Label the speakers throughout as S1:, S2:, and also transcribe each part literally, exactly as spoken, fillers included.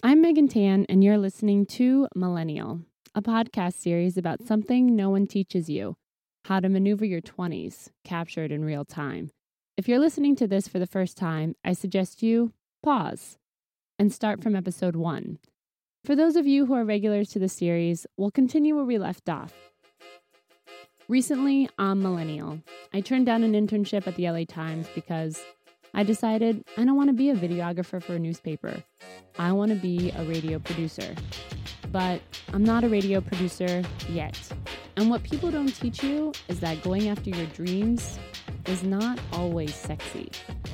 S1: I'm Megan Tan, and you're listening to Millennial, a podcast series about something no one teaches you, how to maneuver your twenties, captured in real time. If you're listening to this for the first time, I suggest you pause and start from episode one. For those of you who are regulars to the series, we'll continue where we left off. Recently, on Millennial, I turned down an internship at the L A Times because I decided I don't want to be a videographer for a newspaper. I want to be a radio producer. But I'm not a radio producer yet. And what people don't teach you is that going after your dreams is not always sexy.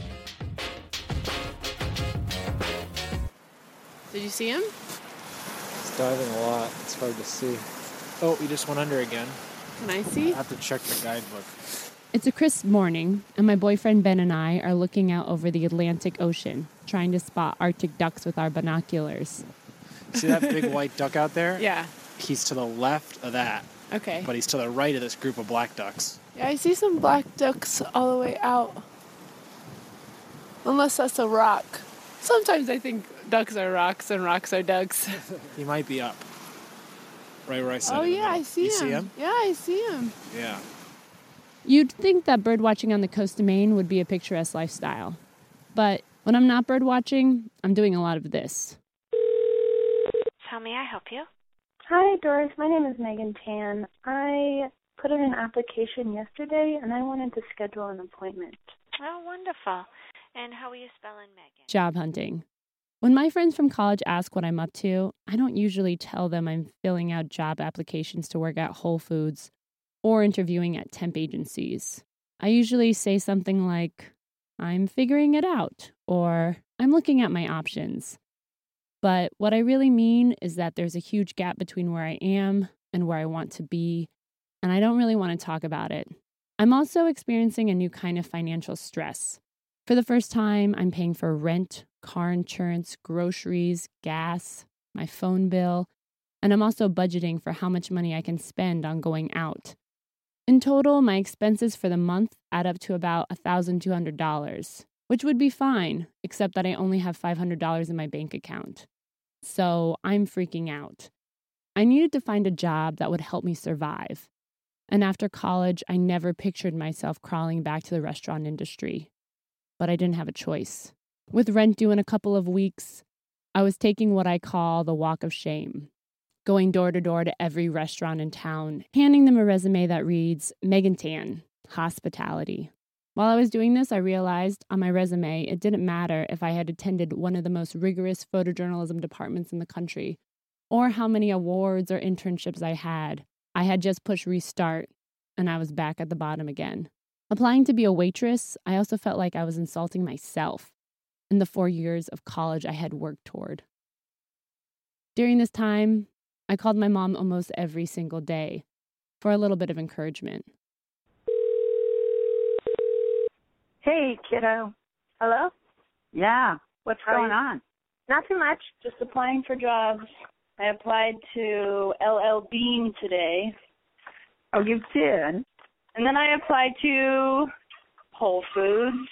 S2: Did you see him?
S3: It's diving a lot. It's hard to see. Oh, he just went under again.
S2: Can I see?
S3: I have to check the guidebook.
S1: It's a crisp morning, and my boyfriend Ben and I are looking out over the Atlantic Ocean, trying to spot Arctic ducks with our binoculars.
S3: See that big white duck out there?
S2: Yeah.
S3: He's to the left of that,
S2: Okay.
S3: but he's to the right of this group of black ducks.
S2: Yeah, I see some black ducks all the way out. Unless that's a rock. Sometimes I think ducks are rocks and rocks are ducks.
S3: He might be up. Right where I said
S2: Oh,
S3: in the
S2: yeah, I
S3: middle.
S2: see
S3: you
S2: him.
S3: see him?
S2: Yeah, I see him.
S3: Yeah.
S1: You'd think that birdwatching on the coast of Maine would be a picturesque lifestyle. But when I'm not birdwatching, I'm doing a lot of this.
S4: How may I help you?
S5: Hi, Doris. My name is Megan Tan. I put in an application yesterday, and I wanted to schedule an appointment.
S4: Oh, wonderful. And how are you spelling Megan?
S1: Job hunting. When my friends from college ask what I'm up to, I don't usually tell them I'm filling out job applications to work at Whole Foods or interviewing at temp agencies. I usually say something like, I'm figuring it out, or I'm looking at my options. But what I really mean is that there's a huge gap between where I am and where I want to be, and I don't really want to talk about it. I'm also experiencing a new kind of financial stress. For the first time, I'm paying for rent, car insurance, groceries, gas, my phone bill, and I'm also budgeting for how much money I can spend on going out. In total, my expenses for the month add up to about one thousand two hundred dollars, which would be fine, except that I only have five hundred dollars in my bank account. So I'm freaking out. I needed to find a job that would help me survive. And after college, I never pictured myself crawling back to the restaurant industry. But I didn't have a choice. With rent due in a couple of weeks, I was taking what I call the walk of shame, going door to door to every restaurant in town, handing them a resume that reads, Megan Tan, hospitality. While I was doing this, I realized on my resume it didn't matter if I had attended one of the most rigorous photojournalism departments in the country, or how many awards or internships I had. I had just pushed restart, and I was back at the bottom again. Applying to be a waitress, I also felt like I was insulting myself in the four years of college I had worked toward. During this time, I called my mom almost every single day for a little bit of encouragement.
S5: Hey, kiddo. Hello?
S6: Yeah. What's
S5: How are
S6: going
S5: you?
S6: on?
S5: Not too much. Just applying for jobs. I applied to L L Bean today,
S6: Oh, you did?
S5: and then I applied to Whole Foods.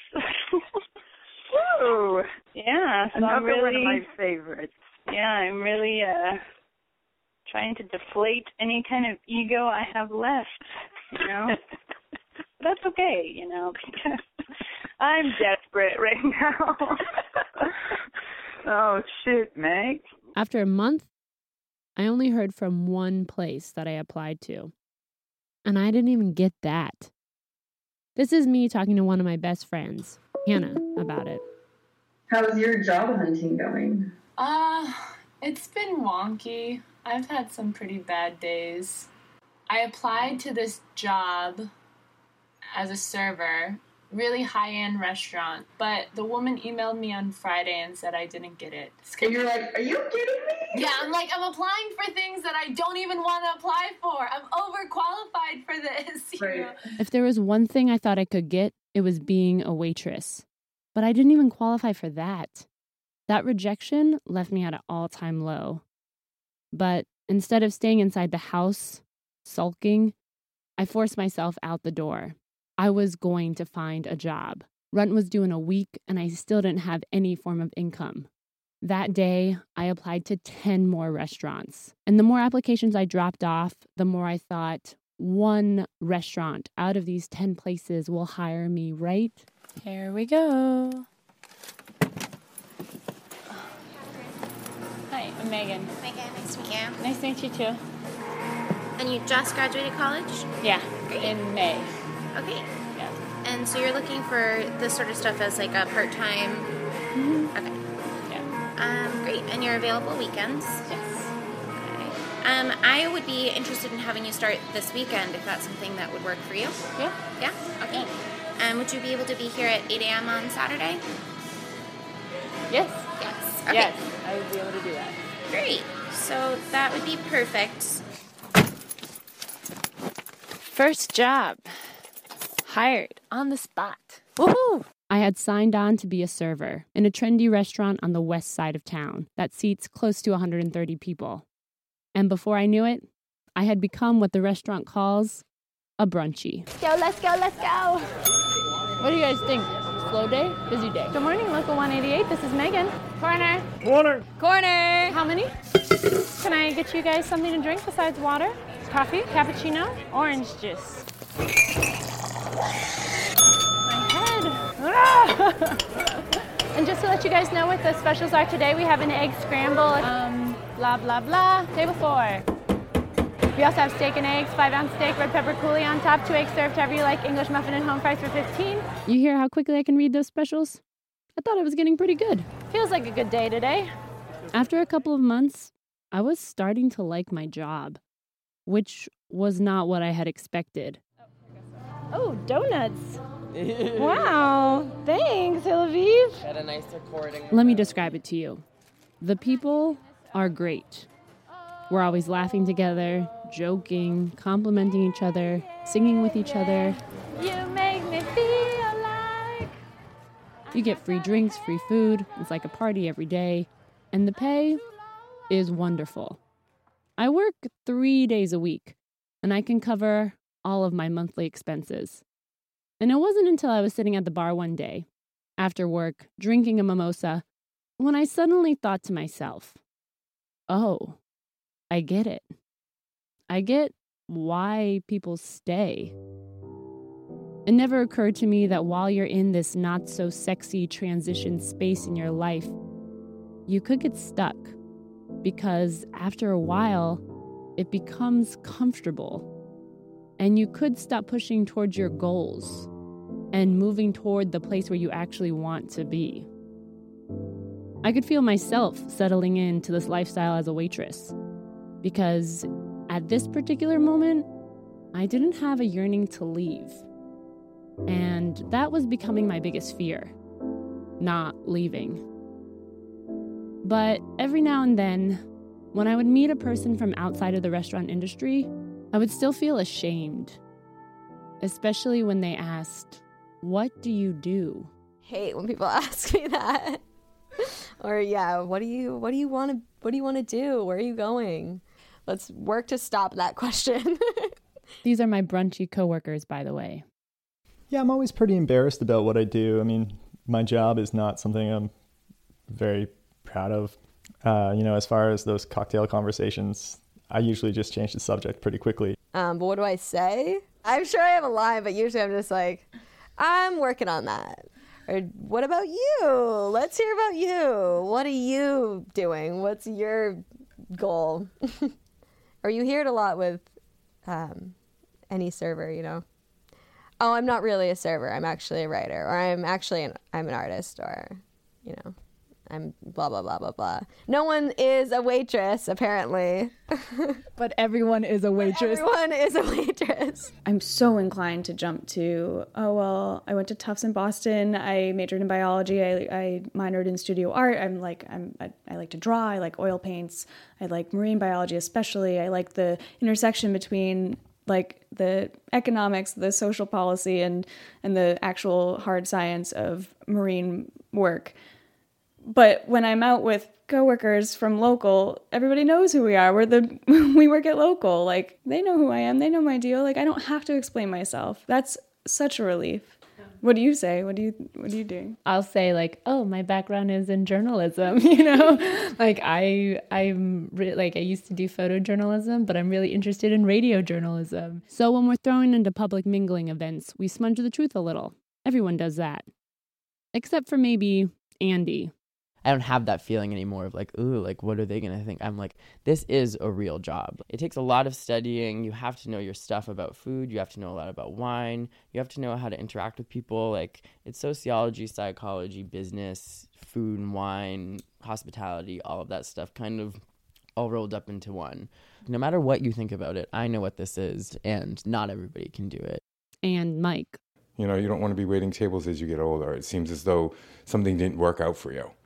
S6: Woo!
S5: yeah, so
S6: Another
S5: I'm really,
S6: one of my favorites.
S5: yeah, I'm really uh trying to deflate any kind of ego I have left, you know. But that's okay, you know, because I'm desperate right now.
S6: Oh, shoot, Meg.
S1: After a month, I only heard from one place that I applied to. And I didn't even get that. This is me talking to one of my best friends, Hannah, about it.
S7: How's your job hunting going?
S8: Uh, it's been wonky. I've had some pretty bad days. I applied to this job as a server, really high-end restaurant, but the woman emailed me on Friday and said I didn't get it.
S7: And you're like, are you kidding me?
S8: Yeah, I'm like, I'm applying for things that I don't even want to apply for. I'm overqualified for this. You
S7: Right.
S8: know?
S1: If there was one thing I thought I could get, it was being a waitress. But I didn't even qualify for that. That rejection left me at an all-time low. But instead of staying inside the house, sulking, I forced myself out the door. I was going to find a job. Rent was due in a week, and I still didn't have any form of income. That day, I applied to ten more restaurants. And the more applications I dropped off, the more I thought, one restaurant out of these ten places will hire me, right?
S9: Here we go. Hi, I'm Megan.
S10: Megan, nice to meet you.
S9: Nice to meet you too.
S10: And you just graduated college?
S9: Yeah,
S10: Great.
S9: in May.
S10: Okay.
S9: Yeah.
S10: And so you're looking for this sort of stuff as like a part-time?
S9: Mm-hmm.
S10: Okay.
S9: Yeah.
S10: Um, great. And you're available weekends?
S9: Yes.
S10: Okay. Um, I would be interested in having you start this weekend if that's something that would work for you.
S9: Yeah.
S10: Yeah? Okay. And would you be able to be here at eight a.m. on Saturday?
S9: Yes.
S10: Yes. Okay.
S9: Yes, I would be able to do that.
S10: Great. So that would be perfect.
S9: First job. Hired on the spot. Woohoo!
S1: I had signed on to be a server in a trendy restaurant on the west side of town that seats close to one hundred thirty people. And before I knew it, I had become what the restaurant calls a brunchie.
S9: Let's go, let's go, let's go. What do you guys think? Slow day? Busy day?
S1: Good morning, Local one eighty-eight. This is Megan. Corner.
S3: Corner.
S9: Corner.
S1: How many? Can I get you guys something to drink besides water? Coffee? Cappuccino?
S9: Orange juice.
S1: My head. Ah! And just to let you guys know what the specials are today, we have an egg scramble, um, blah, blah, blah. Table four. We also have steak and eggs, five ounce steak, red pepper coulis on top, two eggs served however you like, English muffin and home fries for fifteen. You hear how quickly I can read those specials? I thought I was getting pretty good.
S9: Feels like a good day today.
S1: After a couple of months, I was starting to like my job, which was not what I had expected.
S9: Oh, donuts. Wow, thanks, Tel Aviv.
S11: Got a nice recording.
S1: Let me describe it to you. The people are great. We're always laughing together, joking, complimenting each other, singing with each other.
S9: You make me feel like...
S1: You get free drinks, free food. It's like a party every day. And the pay is wonderful. I work three days a week, and I can cover all of my monthly expenses. And it wasn't until I was sitting at the bar one day, after work, drinking a mimosa, when I suddenly thought to myself, oh, I get it. I get why people stay. It never occurred to me that while you're in this not-so-sexy transition space in your life, you could get stuck, because after a while, it becomes comfortable. And you could stop pushing towards your goals and moving toward the place where you actually want to be. I could feel myself settling into this lifestyle as a waitress, because at this particular moment, I didn't have a yearning to leave. And that was becoming my biggest fear, not leaving. But every now and then, when I would meet a person from outside of the restaurant industry, I would still feel ashamed, especially when they asked, "What do you do?"
S12: Hate when people ask me that. Or yeah, what do you what do you want to what do you want to do? Where are you going? Let's work to stop that question.
S1: These are my brunchy coworkers, by the way.
S13: Yeah, I'm always pretty embarrassed about what I do. I mean, my job is not something I'm very proud of. Uh, you know, as far as those cocktail conversations, I usually just change the subject pretty quickly.
S12: Um, but what do I say? I'm sure I have a line, but usually I'm just like, I'm working on that. Or what about you? Let's hear about you. What are you doing? What's your goal? Or you hear it a lot with um, any server, you know. Oh, I'm not really a server. I'm actually a writer. Or I'm actually an, I'm an artist. Or, you know. I'm blah, blah, blah, blah, blah. No one is a waitress, apparently.
S14: But everyone is a waitress.
S12: But everyone is a waitress.
S14: I'm so inclined to jump to, oh, well, I went to Tufts in Boston. I majored in biology. I, I minored in studio art. I'm like, I'm, I, I like to draw. I like oil paints. I like marine biology especially. I like the intersection between like the economics, the social policy, and and the actual hard science of marine work. But when I'm out with coworkers from local, everybody knows who we are. We're the we work at local. Like, they know who I am. They know my deal. Like, I don't have to explain myself. That's such a relief. What do you say? What do you what are you doing?
S1: I'll say like, oh, my background is in journalism, you know? Like I I'm re- like I used to do photojournalism, but I'm really interested in radio journalism. So when we're thrown into public mingling events, we smudge the truth a little. Everyone does that. Except for maybe Andy.
S11: I don't have that feeling anymore of like, ooh, like, what are they going to think? I'm like, this is a real job. It takes a lot of studying. You have to know your stuff about food. You have to know a lot about wine. You have to know how to interact with people. Like, it's sociology, psychology, business, food and wine, hospitality, all of that stuff kind of all rolled up into one. No matter what you think about it, I know what this is, and not everybody can do it.
S1: And Mike.
S15: You know, you don't want to be waiting tables as you get older. It seems as though something didn't work out for you.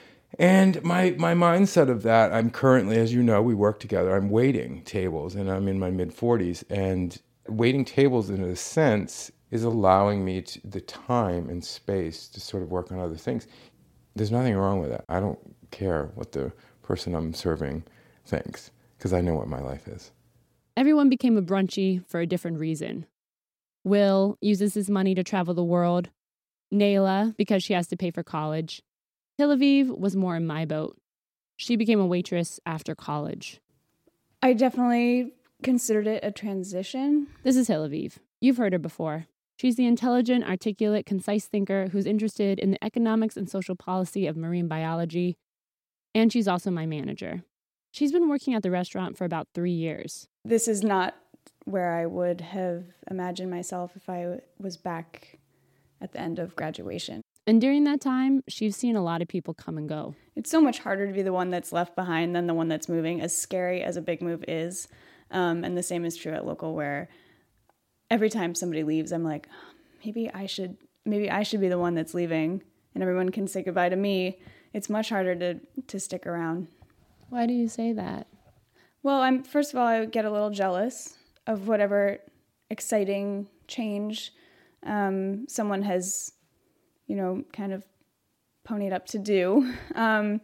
S15: And my, my mindset of that, I'm currently, as you know, we work together, I'm waiting tables, and I'm in my mid-forties, and waiting tables in a sense is allowing me to, the time and space to sort of work on other things. There's nothing wrong with that. I don't care what the person I'm serving thinks, because I know what my life is.
S1: Everyone became a brunchie for a different reason. Will uses his money to travel the world. Nayla, because she has to pay for college. Hilaviv was more in my boat. She became a waitress after college.
S14: I definitely considered it a transition.
S1: This is Hilaviv. You've heard her before. She's the intelligent, articulate, concise thinker who's interested in the economics and social policy of marine biology. And she's also my manager. She's been working at the restaurant for about three years.
S14: This is not where I would have imagined myself if I was back at the end of graduation.
S1: And during that time, she's seen a lot of people come and go.
S14: It's so much harder to be the one that's left behind than the one that's moving, as scary as a big move is. Um, and the same is true at local, where every time somebody leaves, I'm like, maybe I should, maybe I should be the one that's leaving, and everyone can say goodbye to me. It's much harder to to stick around.
S1: Why do you say that?
S14: Well, I'm first of all, I get a little jealous of whatever exciting change um, someone has, you know, kind of ponied up to do. Um,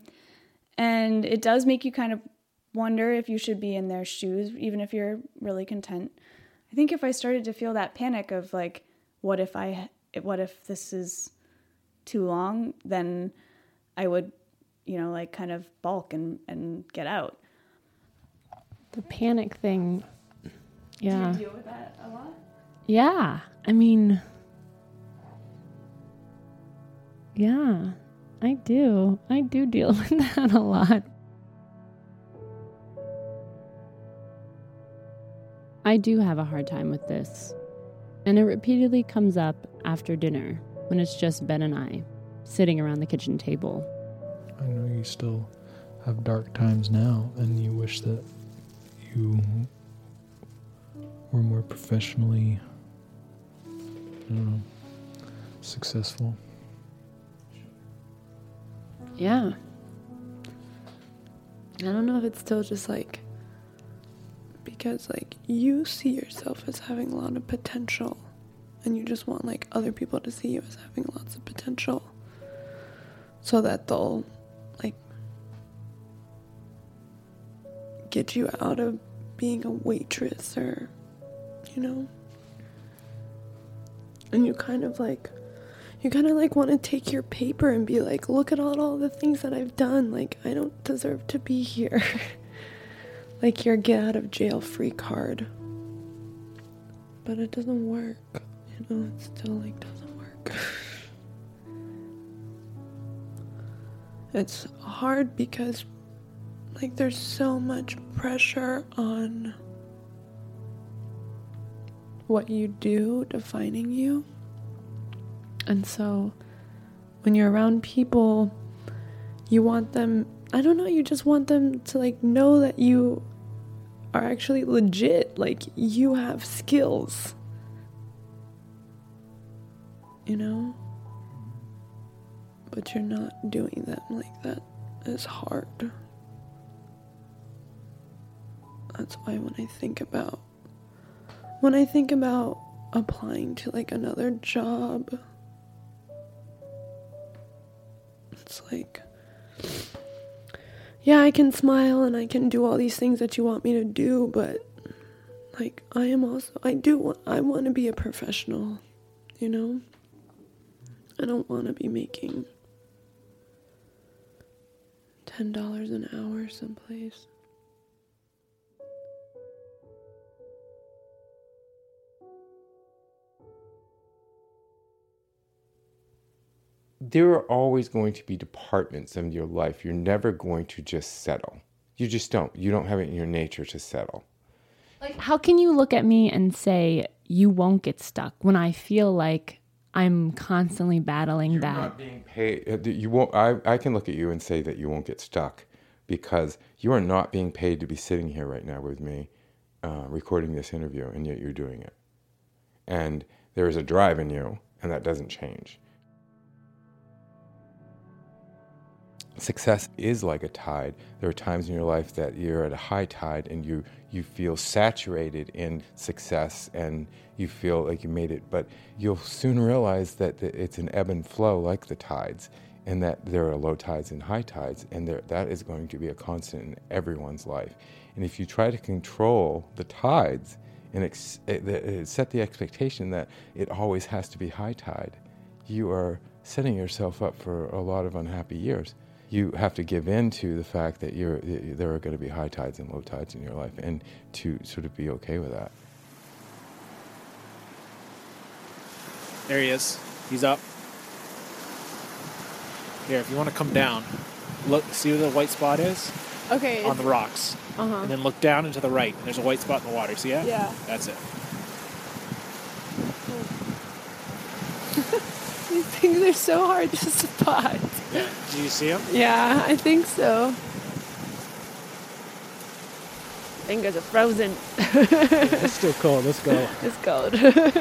S14: and it does make you kind of wonder if you should be in their shoes, even if you're really content. I think if I started to feel that panic of like, what if I, what if this is too long, then I would, you know, like kind of balk and, and get out.
S1: The panic thing. Yeah.
S14: Do you deal with that a lot?
S1: Yeah. I mean, yeah, I do. I do deal with that a lot. I do have a hard time with this. And it repeatedly comes up after dinner when it's just Ben and I sitting around the kitchen table.
S3: I know you still have dark times now, and you wish that you were more professionally, I don't know, successful.
S2: Yeah. I don't know if it's still just like, because like you see yourself as having a lot of potential, and you just want like other people to see you as having lots of potential, so that they'll like get you out of being a waitress, or you know, and you kind of like you kind of like want to take your paper and be like, look at all, all the things that I've done, like I don't deserve to be here. Like your get out of jail free card. But it doesn't work, you know, it still like doesn't work. It's hard because like there's so much pressure on what you do defining you. And so when you're around people, you want them, I don't know, you just want them to like know that you are actually legit, like you have skills, you know? But you're not doing them like that is hard. That's why when I think about, when I think about applying to like another job, it's like, yeah, I can smile and I can do all these things that you want me to do, but like I am also, I do want, I want to be a professional, you know? I don't want to be making ten dollars an hour someplace.
S15: There are always going to be departments in your life. You're never going to just settle. You just don't. You don't have it in your nature to settle.
S1: Like, how can you look at me and say you won't get stuck when I feel like I'm constantly battling
S15: You're
S1: that?
S15: Not being paid. You won't. I, I can look at you and say that you won't get stuck because you are not being paid to be sitting here right now with me, uh, recording this interview, and yet you're doing it. And there is a drive in you, and that doesn't change. Success is like a tide. There are times in your life that you're at a high tide and you, you feel saturated in success and you feel like you made it, but you'll soon realize that it's an ebb and flow like the tides, and that there are low tides and high tides, and there, that is going to be a constant in everyone's life. And if you try to control the tides and ex- set the expectation that it always has to be high tide, you are setting yourself up for a lot of unhappy years. You have to give in to the fact that you're, there are going to be high tides and low tides in your life, and to sort of be okay with that.
S16: There he is. He's up. Here, if you want to come down, look, see where the white spot is?
S2: Okay.
S16: On the rocks.
S2: Uh-huh.
S16: And then look down and to the right, and there's a white spot in the water. See that?
S2: Yeah.
S16: That's it.
S2: These things are so hard to spot.
S16: Yeah. Do you see them?
S2: Yeah, I think so.
S1: Fingers are frozen.
S16: It's still cold. Let's go.
S2: It's cold.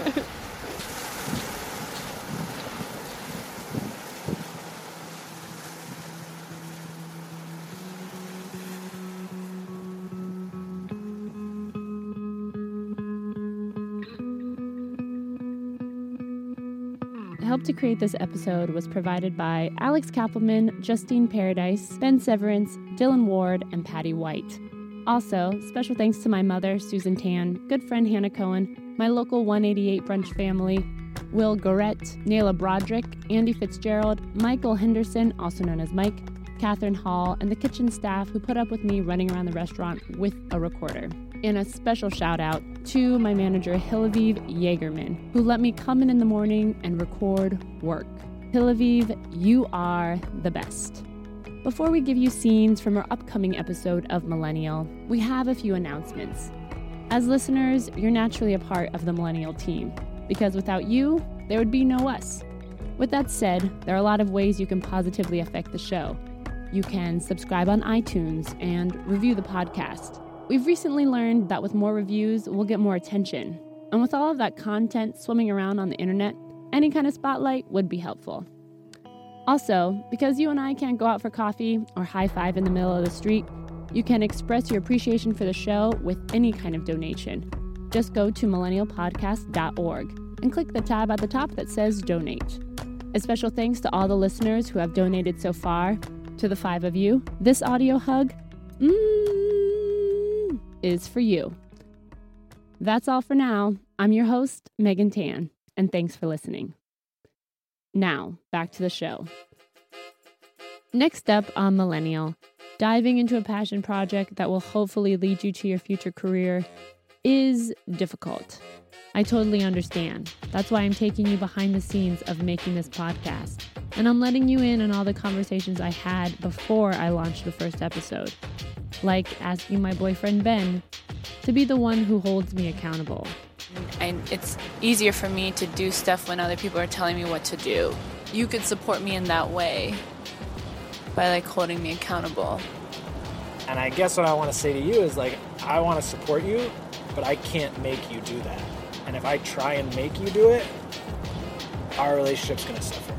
S1: Help to create this episode was provided by Alex Kappelman, Justine Paradise, Ben Severance, Dylan Ward, and Patty White. Also, special thanks to my mother, Susan Tan, good friend Hannah Cohen, my local one eighty-eight brunch family, Will Gorett, Nayla Broderick, Andy Fitzgerald, Michael Henderson, also known as Mike, Catherine Hall, and the kitchen staff who put up with me running around the restaurant with a recorder. And a special shout out to my manager, Hilaviv Yeagerman, who let me come in in the morning and record work. Hilaviv, you are the best. Before we give you scenes from our upcoming episode of Millennial, we have a few announcements. As listeners, you're naturally a part of the Millennial team, because without you, there would be no us. With that said, there are a lot of ways you can positively affect the show. You can subscribe on iTunes and review the podcast. We've recently learned that with more reviews, we'll get more attention. And with all of that content swimming around on the internet, any kind of spotlight would be helpful. Also, because you and I can't go out for coffee or high five in the middle of the street, you can express your appreciation for the show with any kind of donation. Just go to millennial podcast dot org and click the tab at the top that says donate. A special thanks to all the listeners who have donated so far. To the five of you, this audio hug, mm, is for you. That's all for now. I'm your host, Megan Tan, and thanks for listening. Now, back to the show. Next up on Millennial, diving into a passion project that will hopefully lead you to your future career is difficult. I totally understand. That's why I'm taking you behind the scenes of making this podcast. And I'm letting you in on all the conversations I had before I launched the first episode. Like asking my boyfriend Ben to be the one who holds me accountable.
S8: And it's easier for me to do stuff when other people are telling me what to do. You could support me in that way by like holding me accountable.
S16: And I guess what I want to say to you is like, I want to support you, but I can't make you do that. And if I try and make you do it, our relationship's going to suffer.